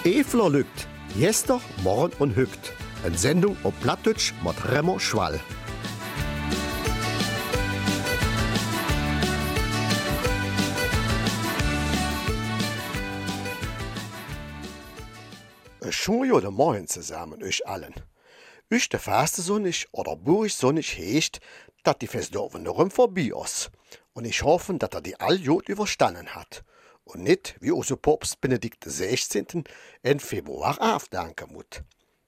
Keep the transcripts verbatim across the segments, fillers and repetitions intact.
Efler lügt, Jester, Morgen und Hügt. Eine Sendung auf Plattdeutsch mit Remo Schwall. Schon ja der Morgen zusammen, euch allen. Euch der feste Sonnig oder Burg Sonnig hecht, dass die Festdorfen noch vorbei ist. Und ich hoffe, dass er die all gut überstanden hat. Und nicht, wie unser Papst Benedikt der Sechzehnte im Februar aufdanken muss.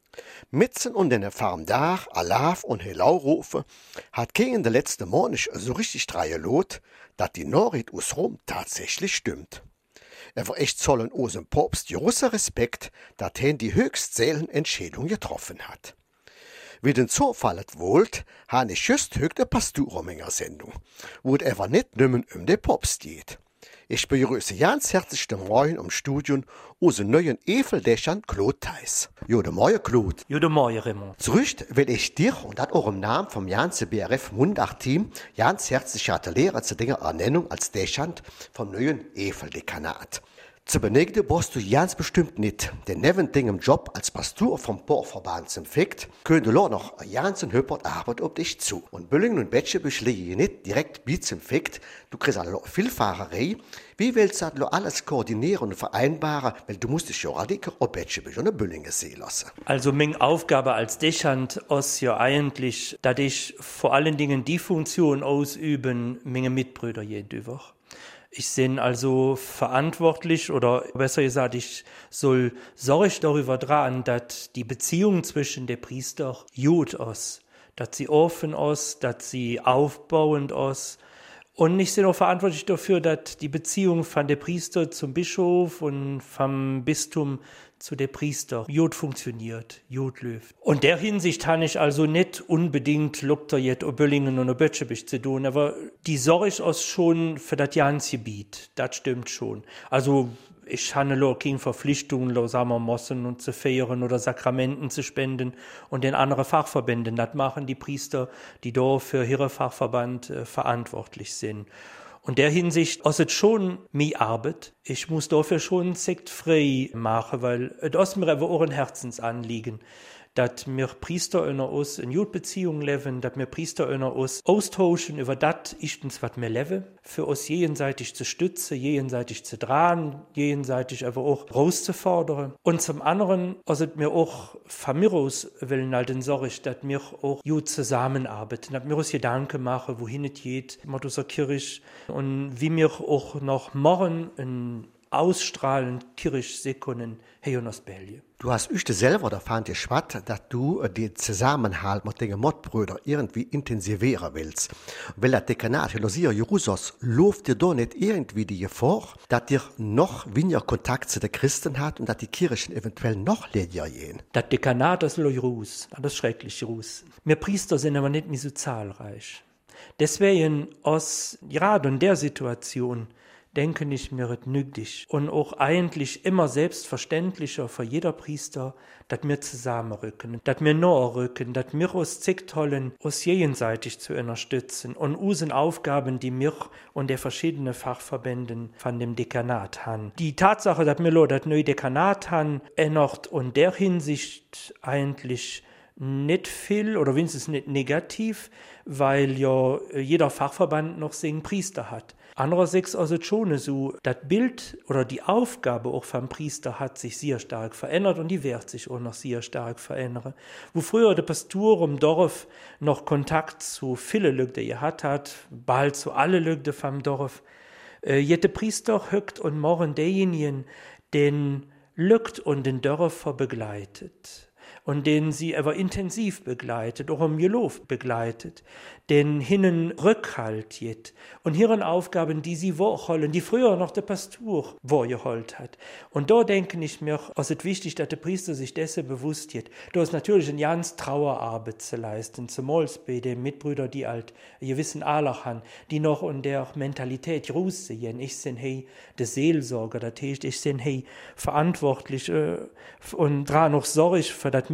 Mitten und den Farmdach, Alaf und Helau rufen, hat gegen den letzten Monat so richtig dreie Lot, dass die Nachricht aus Rom tatsächlich stimmt. Er war echt zollen unserem Papst großer Respekt, dass er die höchstzählen Entscheidung getroffen hat. Wie den Zufall es wollt, habe ich just höchste Pastor in meiner Sendung, wo es aber nicht nimmer um den Papst geht. Ich begrüße ganz herzlich den Morgen im Studium unseren neuen Eveldächern Claude Theis. Guten Morgen, Claude. Guten Morgen, Raymond. Zurück will ich dir und das auch im Namen vom ganzen B R F Mundart-Team ganz herzlich gratulieren zu deiner Ernennung als Dächant vom neuen Eveldekanat. Zu benötigen brauchst du ganz bestimmt nicht, denn neben deinem Job als Pastor vom Bohrverband zum Fikt, können du noch eine ganze Hüppert Arbeit auf dich zu. Und Büllingen und Betschebüsch liegen nicht direkt wie zum Fikt, du kriegst also viel Fahrerei. Wie willst du das alles koordinieren und vereinbaren, weil du musst dich ja radiker auf Betschebüsch und Büllingen sehen lassen. Also meine Aufgabe als Dächant ist ja eigentlich, dass ich vor allen Dingen die Funktion ausüben, meine Mitbrüder jede Woche. Ich bin also verantwortlich, oder besser gesagt, ich soll Sorge darüber tragen, dass die Beziehung zwischen den Priestern gut ist, dass sie offen ist, dass sie aufbauend ist. Und ich bin auch verantwortlich dafür, dass die Beziehung von der Priester zum Bischof und vom Bistum zu der Priester gut funktioniert, gut läuft. Und der Hinsicht habe ich also nicht unbedingt Lukter jetzt Oböllingen und Bötschebich zu tun, aber die Sorge ist schon für das ganze Gebiet, das stimmt schon. Also ich habe keine Verpflichtungen, sagen wir, Mossen und zu feiern oder Sakramenten zu spenden und den anderen Fachverbänden. Das machen die Priester, die da für ihren Fachverband äh, verantwortlich sind. Und der Hinsicht ist es schon mehr Arbeit. Ich muss dafür schon Sekt frei machen, weil es ist mir aber auch ein Herzensanliegen, dass wir Priester unter uns in gute Beziehung leben, dass wir Priester unter uns austauschen über das, istens, was wir leben, für uns gegenseitig zu stützen, gegenseitig zu tragen, gegenseitig aber auch rauszufordern. Und zum anderen ist es mir auch von mir aus willen halt in Sorge, dass wir auch gut zusammenarbeiten, dass wir uns Gedanken machen, wohin es geht mit unserer Kirche und wie wir auch noch morgen ein ausstrahlend Kirche sehen können, hier in Belgien. Du hast euch selber davon geschwatzt, dass du den Zusammenhalt mit den Mordbrüdern irgendwie intensivieren willst. Weil das Dekanat Helosier Jerusas läuft dir da nicht irgendwie die Gefahr, dass dir noch weniger Kontakt zu den Christen hat und dass die Kirchen eventuell noch leer gehen? Das Dekanat ist Jerus, das ist schrecklich Jerus. Wir Priester sind aber nicht mehr so zahlreich. Deswegen aus gerade in der Situation denke ich mir es nötig und auch eigentlich immer selbstverständlicher für jeder Priester, dass wir zusammenrücken, dass wir nachrücken, dass wir uns Zicktollen uns gegenseitig zu unterstützen und unsere Aufgaben, die wir und der verschiedenen Fachverbänden von dem Dekanat haben. Die Tatsache, dass wir das neue Dekanat haben, ändert und der Hinsicht eigentlich nicht viel oder wenigstens nicht negativ, weil ja jeder Fachverband noch seinen Priester hat. Andererseits ist es schon so, das Bild oder die Aufgabe auch vom Priester hat sich sehr stark verändert und die wird sich auch noch sehr stark verändern. Wo früher der Pastor im Dorf noch Kontakt zu vielen Leuten gehabt hat, bald zu allen Leuten vom Dorf, äh, jetzt der Priester hückt und morgen derjenigen, den Lückt und den Dörfer begleitet. Und den sie aber intensiv begleitet, auch im Geloof begleitet, den hinnen Rückhalt jet und ihren Aufgaben, die sie vorholen, die früher noch der Pastor vorgeholt hat. Und da denke ich mir, es ist wichtig, dass der Priester sich dessen bewusst wird. Da ist natürlich eine ganz Trauerarbeit zu leisten, zum Beispiel den Mitbrüder, die halt einen gewissen Alter haben, die noch in der Mentalität groß sehen. Ich bin hey, der Seelsorger, das heißt, ich bin hey, verantwortlich äh, und dran noch sorge für das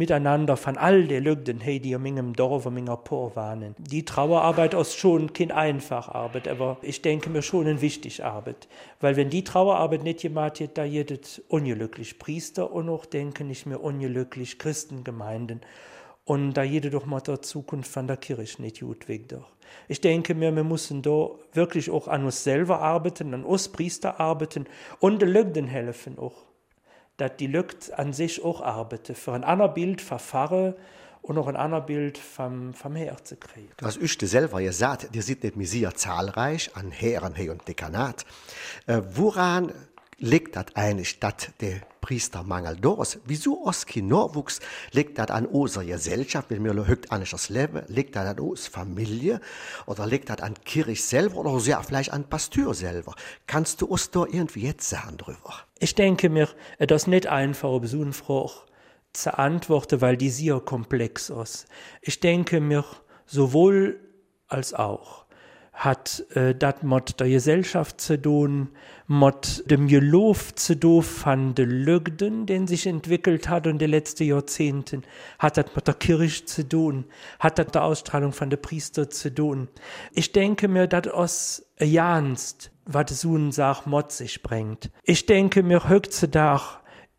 Miteinander von all den Leuten, hey, die in meinem Dorf und meiner Por waren. Die Trauerarbeit ist schon keine einfache Arbeit, aber ich denke mir schon eine wichtige Arbeit. Weil wenn die Trauerarbeit nicht gemacht wird, da jedet unglücklich Priester und auch, denke ich mir, unglücklich Christengemeinden. Und da jede doch mal der Zukunft von der Kirche nicht gut weg doch. Ich denke mir, wir müssen da wirklich auch an uns selber arbeiten, an uns Priester arbeiten und den Leuten helfen auch. Dass die Leute an sich auch arbeiten, für ein anderes Bild verfahren und noch ein anderes Bild vom, vom Herr zu kriegen. Was ich dir selber gesagt, ihr seid nicht mehr sehr zahlreich an Herren hey und Dekanat. Äh, woran liegt das eigentlich, dass der Priestermangel da ist? Wieso ist kein Nachwuchs? Liegt das an unserer Gesellschaft, weil wir heute eigentlich das Leben? Liegt das an unserer Familie? Oder liegt das an Kirche selber? Oder ja, vielleicht an Pastor selber? Kannst du uns da irgendwie jetzt sagen drüber? Ich denke mir, das ist nicht einfach, auf so eine Frage zu antworten, weil die sehr komplex ist. Ich denke mir, sowohl als auch hat äh, das mit der Gesellschaft zu tun, mit dem Geloof zu tun von den Leuten, den sich entwickelt hat in den letzten Jahrzehnten, hat das mit der Kirche zu tun, hat das mit der Ausstrahlung von den Priestern zu tun. Ich denke mir, das ist ernst, was so eine Sache mit sich bringt. Ich denke mir heutzutage,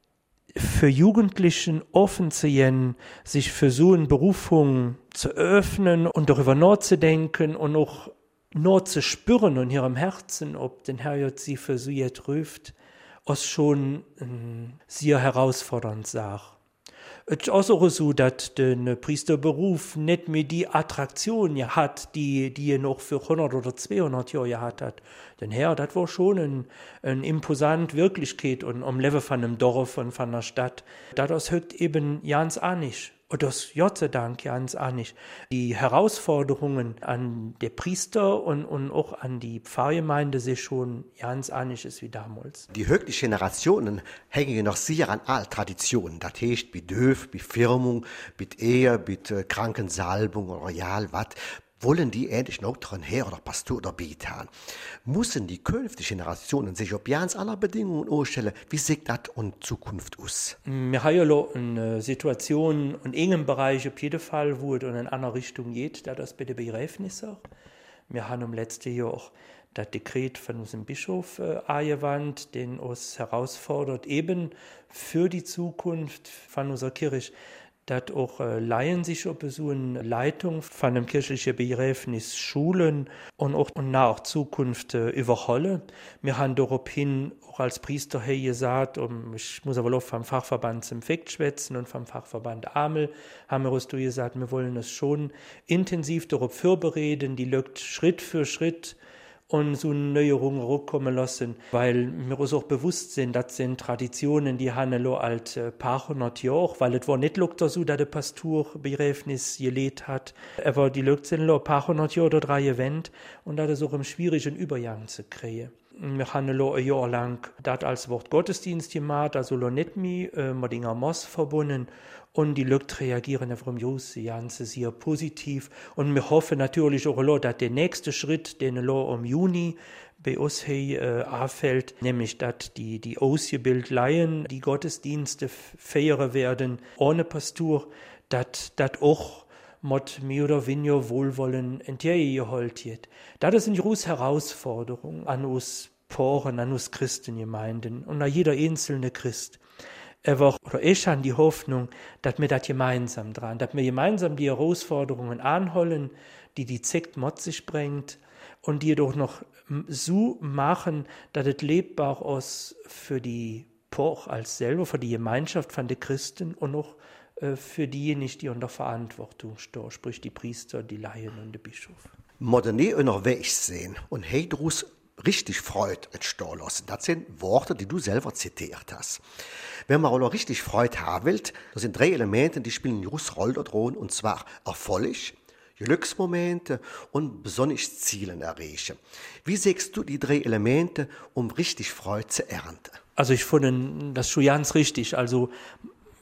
für Jugendlichen offen zu gehen, sich für so eine Berufung zu öffnen und darüber nachzudenken und auch nur zu spüren in ihrem Herzen, ob den Herr jetzt sie für sie jetzt ruft, ist schon eine sehr herausfordernde Sache. Es ist auch so, dass der Priesterberuf nicht mehr die Attraktion hat, die, die er noch für hundert oder zweihundert Jahre gehabt hat. Denn Herr, das war schon eine ein imposante Wirklichkeit und am Leben von einem Dorf und von einer Stadt. Das ist heute eben ganz anders. Und das Gott sei Dank ganz anders. Die Herausforderungen an die Priester und, und auch an die Pfarrgemeinde sind schon ganz anders ist wie damals. Die heutigen Generationen hängen noch sehr an alten Traditionen. Das heißt, bei Döf, bei Firmung, bei Ehe, bei Krankensalbung oder Royal, was. Wollen die endlich noch dran her oder Pastor oder Bieter? Müssen die künftigen Generationen sich auf ganz andere Bedingungen umstellen? Wie sieht das in Zukunft aus? Wir haben ja eine Situation in engem Bereich auf jeden Fall, wo es in eine andere Richtung geht, da das bei den Begräbnissen. Wir haben im letzten Jahr auch das Dekret von unserem Bischof äh, angewandt, den uns herausfordert, eben für die Zukunft von unserer Kirche, dass auch äh, Laien sich auf so eine Leitung von einem kirchlichen Begräbnis schulen und auch in naher Zukunft äh, überholen. Wir haben daraufhin auch als Priester hey gesagt, um, ich muss aber auch vom Fachverband zum Fekt schwätzen und vom Fachverband Amel, haben wir uns gesagt, wir wollen es schon intensiv darauf vorbereiten, die Leute Schritt für Schritt und so eine Neuerung zurückkommen lassen, weil wir uns auch bewusst sind, das sind Traditionen, die haben lo alt äh, paar hundert Jahre, weil es war nicht lokter so, dass der Pastor Begräbnis gelebt hat, aber die Leute sind lo paar hundert Jahre oder drei gewend und das ist auch im schwierigen Übergang zu kriegen. Wir haben lo ein Jahr lang das als Wort Gottesdienst gemacht, also lo nicht mehr äh, mit den Moss verbunden. Und die Leute reagieren auf dem Ganze sehr positiv. Und wir hoffen natürlich auch, dass der nächste Schritt, den im Juni bei uns hier äh, anfällt, nämlich dass die, die ausgebildeten Laien, die Gottesdienste feiern werden, ohne Pastor, dass das auch mit mehr oder weniger Wohlwollen entgegengeholt wird. Das ist eine große Herausforderung an uns Poren, an uns Christengemeinden und an jeder einzelne Christ. Aber oder ich habe die Hoffnung, dass wir das gemeinsam dran, dass wir gemeinsam die Herausforderungen anholen, die die Zeit mit sich bringt und die doch noch so machen, dass es lebbar ist für die Poch als selber, für die Gemeinschaft von den Christen und auch äh, für diejenigen, die unter Verantwortung stehen, sprich die Priester, die Laien und der Bischof. Moderne unterwegs sehen und Heidrus richtig Freude entstehen lassen. Das sind Worte, die du selber zitiert hast. Wenn man auch richtig Freude haben will, das sind drei Elemente, die spielen eine große Rolle drin, und zwar Erfolg, Glücksmomente und besonders Zielen erreichen. Wie siehst du die drei Elemente, um richtig Freude zu ernten? Also ich finde das schon ganz richtig. Also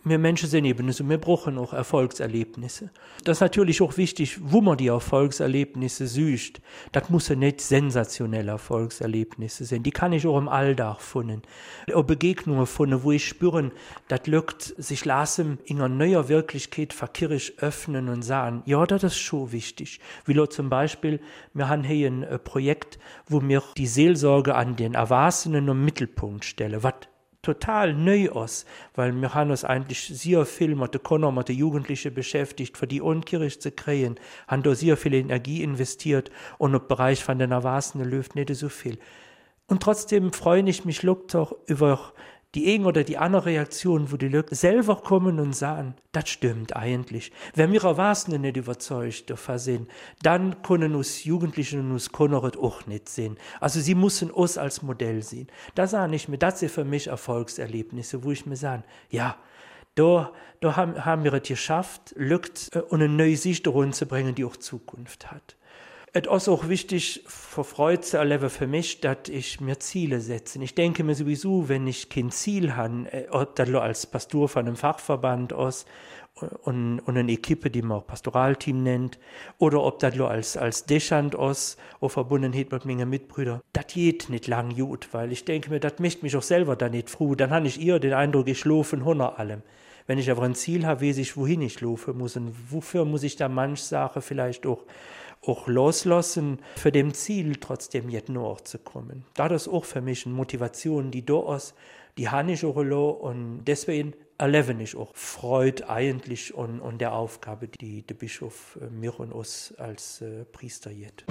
wir Menschen sind eben so, wir brauchen auch Erfolgserlebnisse. Das ist natürlich auch wichtig, wo man die Erfolgserlebnisse sucht. Das muss ja nicht sensationelle Erfolgserlebnisse sein. Die kann ich auch im Alltag finden. Auch Begegnungen finden, wo ich spüre, das lückt sich lassen in einer neuen Wirklichkeit verkehrig öffnen und sagen, ja, das ist schon wichtig. Wie lo zum Beispiel, wir haben hier ein Projekt, wo wir die Seelsorge an den Erwachsenen im Mittelpunkt stellen. Was total neu aus, weil wir haben uns eigentlich sehr viel mit den Kindern, mit den Jugendlichen beschäftigt, für die Unkirche zu kriegen, haben da sehr viel Energie investiert und im Bereich von den Erwachsenen läuft nicht so viel. Und trotzdem freue ich mich doch über die eine oder die andere Reaktion, wo die Leute selber kommen und sagen, das stimmt eigentlich. Wenn wir Erwachsene nicht überzeugt davon sind, dann können uns Jugendliche und uns Kinder auch nicht sehen. Also sie müssen uns als Modell sehen. Da sage ich mir, das sind für mich Erfolgserlebnisse, wo ich mir sage, ja, da, da haben, haben wir es geschafft, Leute und eine neue Sicht darin zu bringen, die auch Zukunft hat. Es ist auch wichtig, für Freude zu erleben für mich, dass ich mir Ziele setze. Ich denke mir sowieso, wenn ich kein Ziel habe, ob das als Pastor von einem Fachverband aus und, und eine Equipe, die man auch Pastoralteam nennt, oder ob das als, als Dechant aus, auch verbunden mit meinen Mitbrüdern, das geht nicht lang gut, weil ich denke mir, das möchte mich auch selber da nicht froh. Dann habe ich eher den Eindruck, ich laufe hinter allem. Wenn ich aber ein Ziel habe, weiß ich, wohin ich laufen muss und wofür muss ich da manche Sache vielleicht auch auch loslassen, für dem Ziel trotzdem jetzt noch zu kommen. Da das auch für mich eine Motivation, die da ist, die habe ich auch und deswegen erlebe ich auch Freude eigentlich und, und der Aufgabe, die der Bischof mir und uns als äh, Priester jetzt.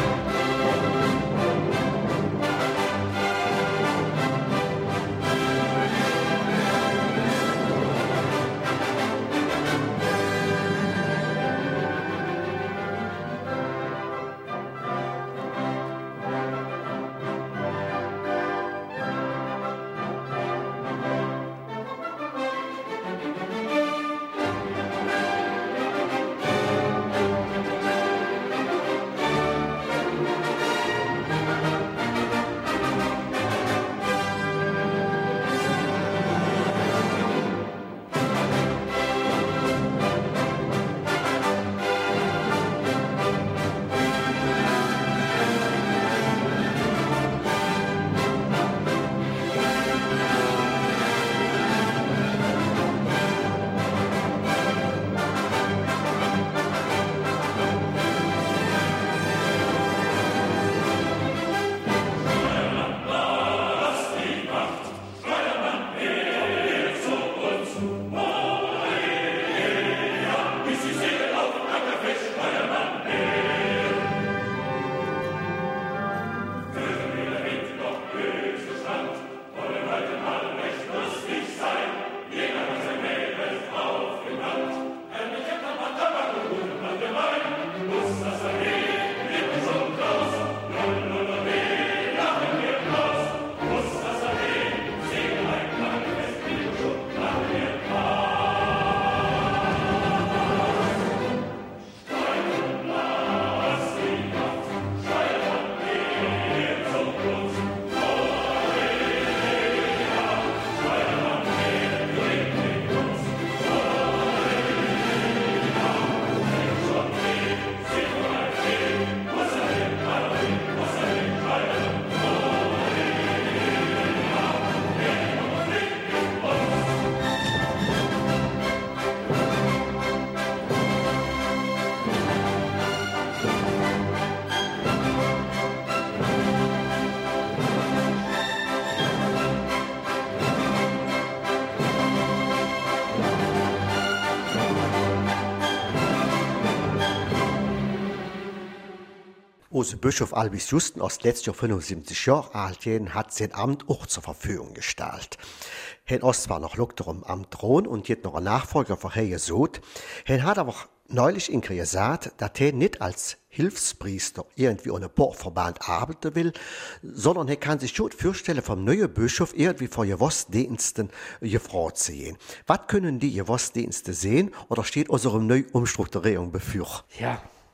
Unser Bischof Albis Justen aus letztes Jahr fünfundsiebzig Jahre alt hat sein Amt auch zur Verfügung gestellt. Er ist zwar noch Doktor im Amt Thron und jetzt noch ein Nachfolger von Herr Jesod. Er hat aber neulich in gesagt, dass er nicht als Hilfspriester irgendwie ohne Bordverband arbeiten will, sondern er kann sich schon vorstellen, vom neuen Bischof irgendwie vor Gewissdiensten gefragt zu gehen. Was können die Gewissdienste sehen oder steht unsere neue Umstrukturierung bevor? Ja.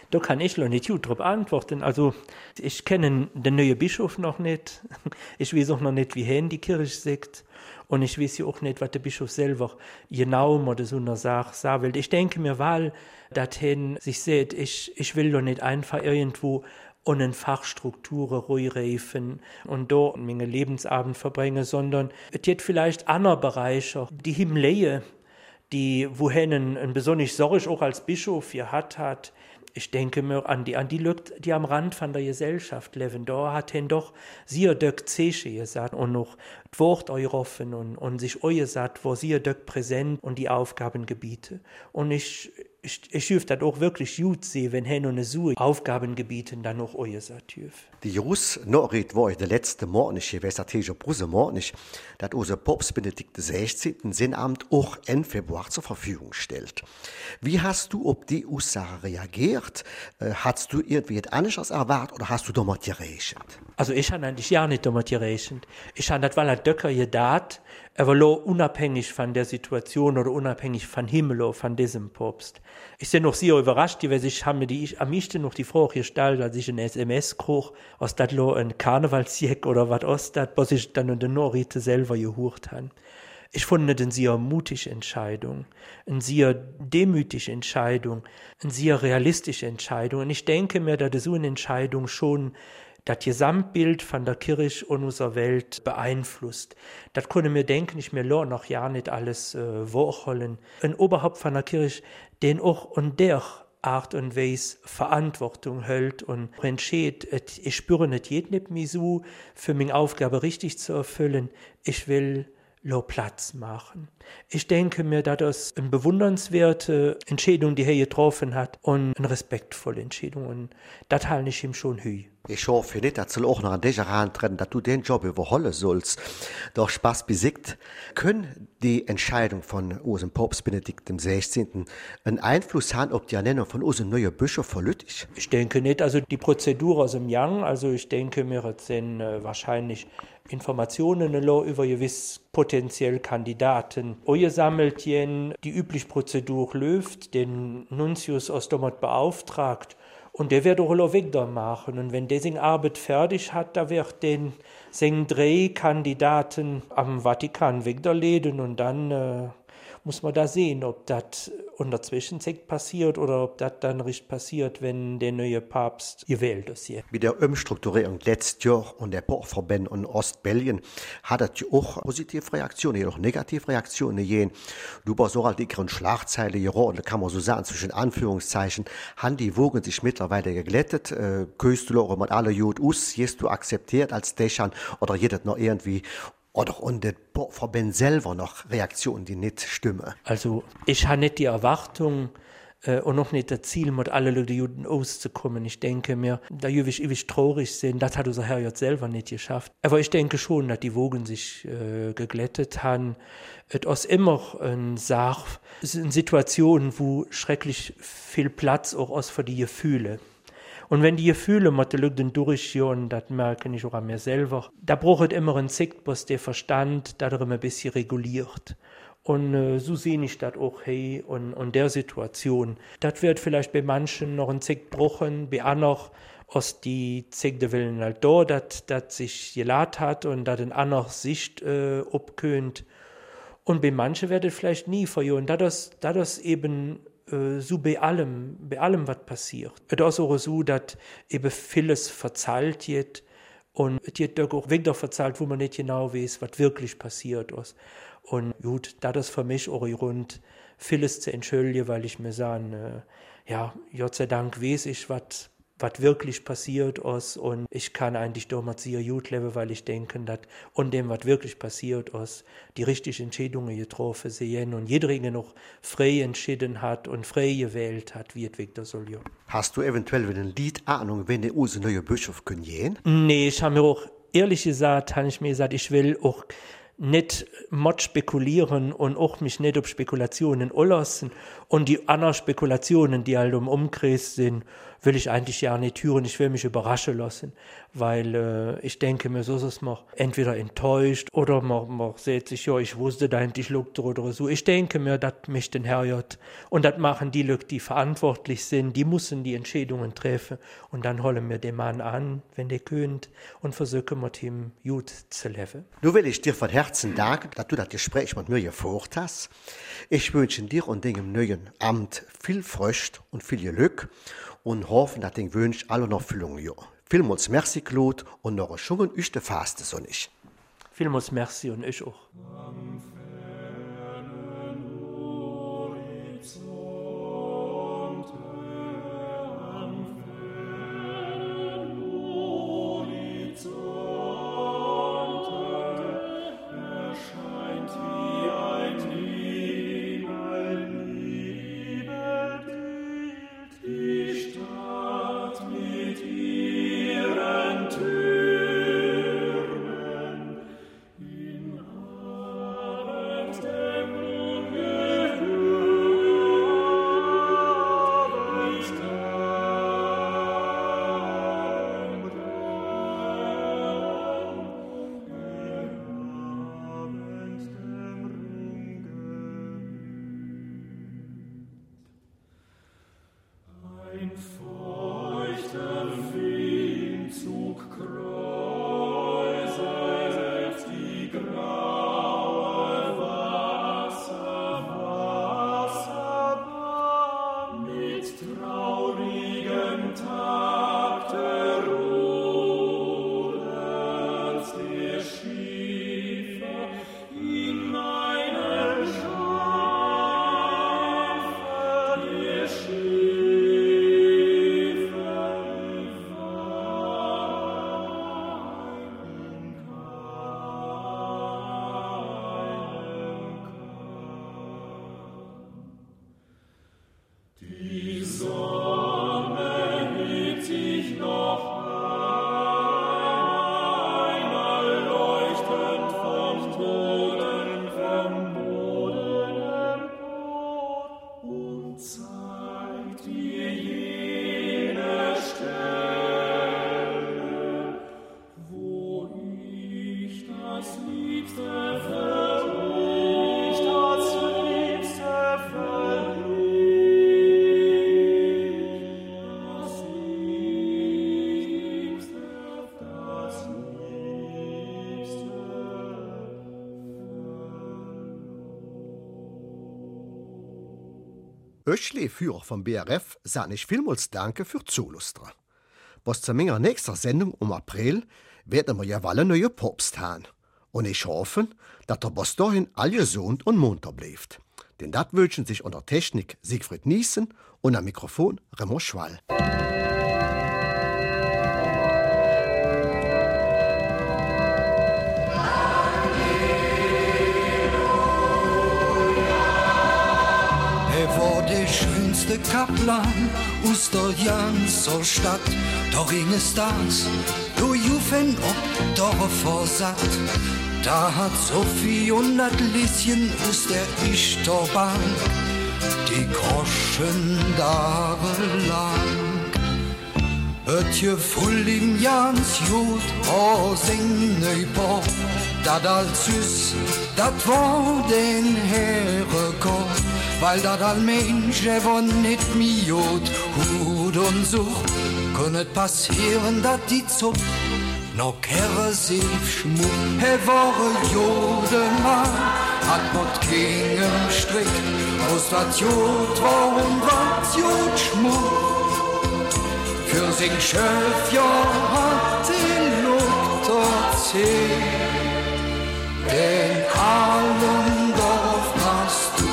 Da kann ich noch nicht gut drauf antworten. Also, ich kenne den neuen Bischof noch nicht. Ich weiß auch noch nicht, wie hin die Kirche sagt. Und ich weiß ja auch nicht, was der Bischof selber genau mal so einer Sache sagen will. Ich denke mir, weil dahin sich sieht, ich, ich will doch nicht einfach irgendwo ohne Fachstrukturen ruhigreifen und dort eine Menge Lebensabend verbringen, sondern es gibt vielleicht andere Bereiche, die Himmleie, die wohin ein besonders Sorge auch als Bischof gehabt hat. Ich denke mir an die, an die Leute, die am Rand von der Gesellschaft leben. Da hat hen doch sie dök Zeche gesagt und noch Wort euroffen und, und sich eu gesagt, wo sie dök präsent und die Aufgabengebiete. Und ich, ich, ich hüf das auch wirklich gut sehen, wenn hen und so Aufgabengebieten dann noch eu gesagt hüf. Die Jus Norit war der letzte Morgen, ich weiß natürlich auch Brüssel morgen, dass unser Papst Benedikt der sechzehnte Sinnamt auch Ende Februar zur Verfügung stellt. Wie hast du auf die Aussage reagiert? Äh, hast du irgendwie etwas anderes erwartet oder hast du damit gerechnet? Also ich habe eigentlich ja nicht damit gerechnet. Ich habe das, weil er Döcker gedacht, aber nur unabhängig von der Situation oder unabhängig von Himmel oder von diesem Papst. Ich bin noch sehr überrascht, weil ich habe mir die, am meisten noch die Frage gestellt, als ich ein S M S krieg, aus das lo ein Karnevalsjäck oder was aus das, was ich dann in der Norite selber gehört habe. Ich fand eine sehr mutige Entscheidung, eine sehr demütige Entscheidung, eine sehr realistische Entscheidung. Und ich denke mir, dass so eine Entscheidung schon das Gesamtbild von der Kirche und unserer Welt beeinflusst. Das konnte mir denken, ich mir noch ja nicht alles äh, vorholen. Ein Oberhaupt von der Kirche, den auch und der Art und Weise Verantwortung hält und entscheidet, ich spüre nicht jeden nicht mehr so, für meine Aufgabe richtig zu erfüllen. Ich will lo Platz machen. Ich denke mir, dass das eine bewundernswerte Entscheidung, die er getroffen hat, und eine respektvolle Entscheidung. Und das halte ich ihm schon hü. Ich hoffe nicht, dass du auch noch an dich herantreten, dass du den Job überholen sollst. Doch Spaß besiegt, können die Entscheidung von unserem Papst Benedikt der sechzehnte einen Einfluss haben auf die Ernennung von unserem neuen Bischof von Lüttich? Ich denke nicht. Also die Prozedur aus dem Jahr, also ich denke mir, es sind äh, wahrscheinlich Informationen über gewiss potenziell Kandidaten gesammelt, die übliche Prozedur läuft, den Nuntius aus Domot beauftragt und der wird auch wieder machen. Und wenn der seine Arbeit fertig hat, da wird den seine drei Kandidaten am Vatikan wegleden und dann äh, muss man da sehen, ob das unter Zwischenzeit passiert oder ob das dann richtig passiert, wenn der neue Papst gewählt ist. Hier. Mit der Umstrukturierung letztes Jahr und der Portverbände in Ostbelgien hat es ja auch positive Reaktionen, jedoch negative Reaktionen gegeben. Du warst so halt in Schlagzeile geraten, kann man so sagen, zwischen Anführungszeichen, haben die Wogen sich mittlerweile geglättet, äh, köst du mit alle gut aus, hast du akzeptiert als Dächern oder jedes noch irgendwie oder und der Verband selber noch Reaktionen, die nicht stimmen? Also ich habe nicht die Erwartung äh, und noch nicht das Ziel, mit allen Leuten Juden auszukommen. Ich denke mir, da ich ewig traurig sind, das hat unser Herr jetzt selber nicht geschafft. Aber ich denke schon, dass die Wogen sich äh, geglättet haben. Es ist immer eine Sache, es sind Situationen, wo schrecklich viel Platz auch ist für die Gefühle. Und wenn die Gefühle mit den Leuten durchgehen, das merke ich auch an mir selber, da braucht es immer einen Sichtbus, der Verstand, der ein bisschen reguliert. Und äh, so sehe ich das auch, hey, und, und der Situation. Das wird vielleicht bei manchen noch ein Zick gebrochen, bei anderen aus die Zick der Willen halt da, dass das sich geladen hat und dass eine andere Sicht äh, abkönt. Und bei manchen wird es vielleicht nie verjohen, da das, da das eben so bei allem, bei allem, was passiert. Es ist auch so, dass eben vieles verzahlt wird und es wird auch wieder verzahlt, wo man nicht genau weiß, was wirklich passiert ist. Und gut, das ist für mich auch rund vieles zu entschuldigen, weil ich mir sage, äh, ja, Gott sei Dank weiß ich, was was wirklich passiert ist und ich kann eigentlich damals sehr gut leben, weil ich denke, dass und dem, was wirklich passiert ist, die richtigen Entscheidungen getroffen sehen und jeder noch frei entschieden hat und frei gewählt hat, wie es weiter soll. Ja. Hast du eventuell eine Liedahnung, wenn der unser neue Bischof können gehen? Nee, ich habe mir auch ehrlich gesagt, habe ich mir gesagt, ich will auch nicht mod spekulieren und auch mich nicht auf Spekulationen lassen und die anderen Spekulationen, die halt im Umkreis sind, will ich eigentlich ja nicht hören, ich will mich überraschen lassen, weil äh, ich denke mir, so ist es mal entweder enttäuscht oder man, man sieht sich, ja, ich wusste da endlich Leute oder so. Ich denke mir, das mich den Herrjot und das machen die Leute, die verantwortlich sind, die müssen die Entscheidungen treffen und dann holen wir den Mann an, wenn der könnt und versuchen mit ihm gut zu leben. Nun will ich dir von Herzen danken, dass du das Gespräch mit mir geführt hast. Ich wünsche dir und deinem neuen Amt viel Freude und viel Glück und hoffe, dass den Wunsch alle noch Füllung ja. Vielmals merci, Claude, und noch ein schönen Üste Faste so nicht. Vielmals merci und ich auch. Öschle, Führer vom B R F, sage ich vielmals Danke für Zulustra. Bis zu meiner nächsten Sendung im April werden wir ja alle neue Popst haben. Und ich hoffe, dass er bis dahin all gesund und munter bleibt. Denn das wünschen sich unter Technik Siegfried Niesen und am Mikrofon Remo Schwall. Schönste Kaplan aus der ganzen Stadt, da ging es das, du Jufen ob Dorfer satt. Da hat Sophie hundert Lieschen aus der Ichterbahn, die Groschen Jahre lang. Et gefühl im Jans Jod, oh sing neubau, dat als süß, dat war den Herrgott. Weil dat all Mensch ever nicht mi jod, Hut und Such, könnet passieren, dat die Zucht noch kehre sich schmuck. He war Jodemann, hat mot keinem Strick, aus wat Jod war und wat Jod schmuck. Für sing Schöf, ja, hat die Luft erzählt, denn allen Dorf hast du.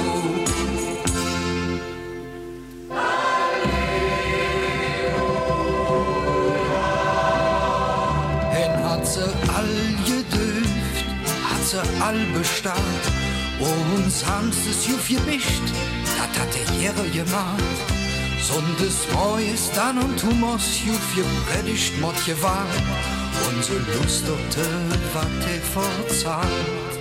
All bestand, uns haben's es juf gebischt, dat hat der Jere gemacht. Sondes Mois dann und Humors juf gepredigt, mod gewarnt, und so lusterte, wat er verzahlt.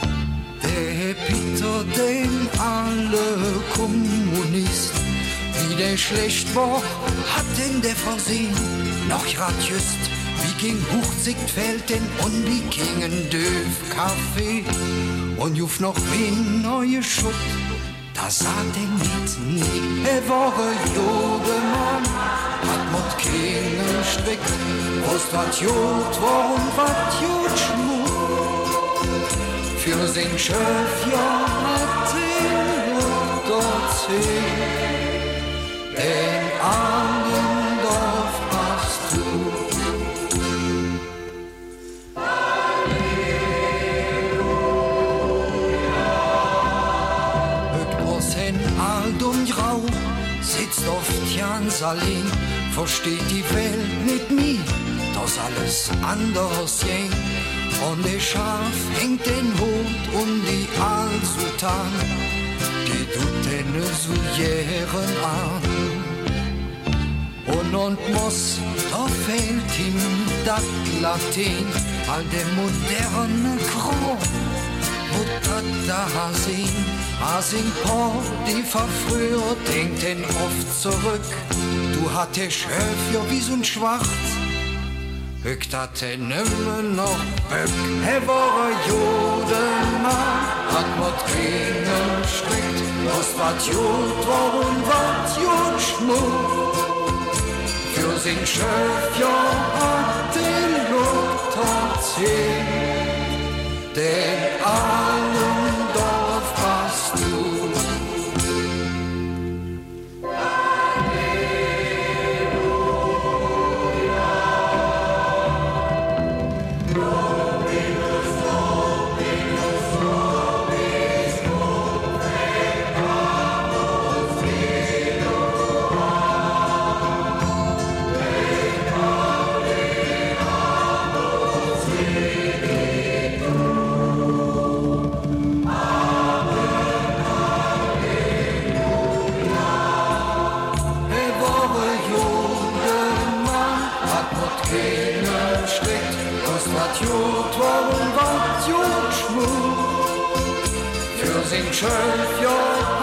Der Peter, den alle Kommunisten, wie der schlecht war, hat denn der versehen, noch grad just, wie ging Huchzigt Felden und wie gingen Döf Kaffee, und juf noch wen neue Schutt, da sah den nicht nie, er war ein Jodemann, hat mot keinen Strick, wusst wat Jod war und wat Jod schmuck, für sein Schöf, ja, hat den Jod dort zählt, den anderen Dorf hast du. Sitzt auf Tjansalin, versteht die Welt nicht nie, dass alles anders ging. Und der Schaf hängt den Hut und die Alsutan, die tut den so jähren an. Und und muss, da fehlt ihm das Latin, all der moderne Kron. Und dat da sehen, a sing Paul, die verfrüher denkt den oft zurück. Du hat der Schöf ja wie so'n Schwarz, hückt hat er nimmer noch Böck. Er war ein Jodemann, hat mot keinen Strick, was wat Jod war und wat Jod schmuck. Für sein Schöf ja hat den Lot erzählt, denn allen Dorf hast du. Schöf, ja,